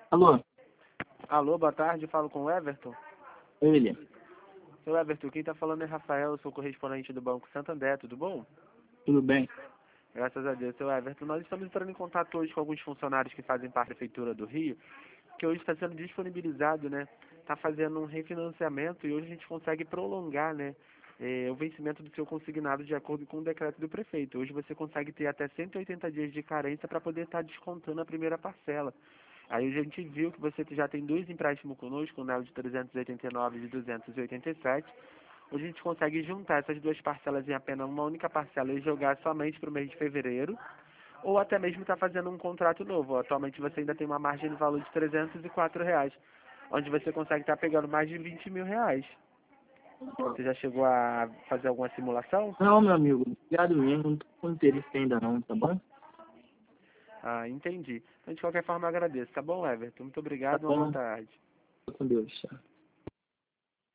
Alô, Alô, boa tarde, falo com o Everton. oi, William. Seu Everton, quem está falando é Rafael, eu sou correspondente do Banco Santander, tudo bom? Tudo bem? Graças a Deus, seu Everton. Nós estamos entrando em contato hoje com alguns funcionários que fazem parte da Prefeitura do Rio, que hoje está sendo disponibilizado, né? Está fazendo um refinanciamento e hoje a gente consegue prolongar, né? O vencimento do seu consignado de acordo com o decreto do prefeito. Hoje você consegue ter até 180 dias de carência para poder estar descontando a primeira parcela. Aí a gente viu que você já tem dois empréstimos conosco, né, o de 389 e de 287. Hoje a gente consegue juntar essas duas parcelas em apenas uma única parcela e jogar somente para o mês de fevereiro, ou até mesmo estar fazendo um contrato novo. Atualmente você ainda tem uma margem de valor de R$ 304, onde você consegue estar pegando mais de R$ 20.000. Você já chegou a fazer alguma simulação? Não, meu amigo, obrigado mesmo, não tô com interesse ainda não, tá bom? Ah, entendi. Então, de qualquer forma, eu agradeço. Tá bom, Everton? Muito Tá obrigado, uma boa bom, tarde. tô com Deus, tchau.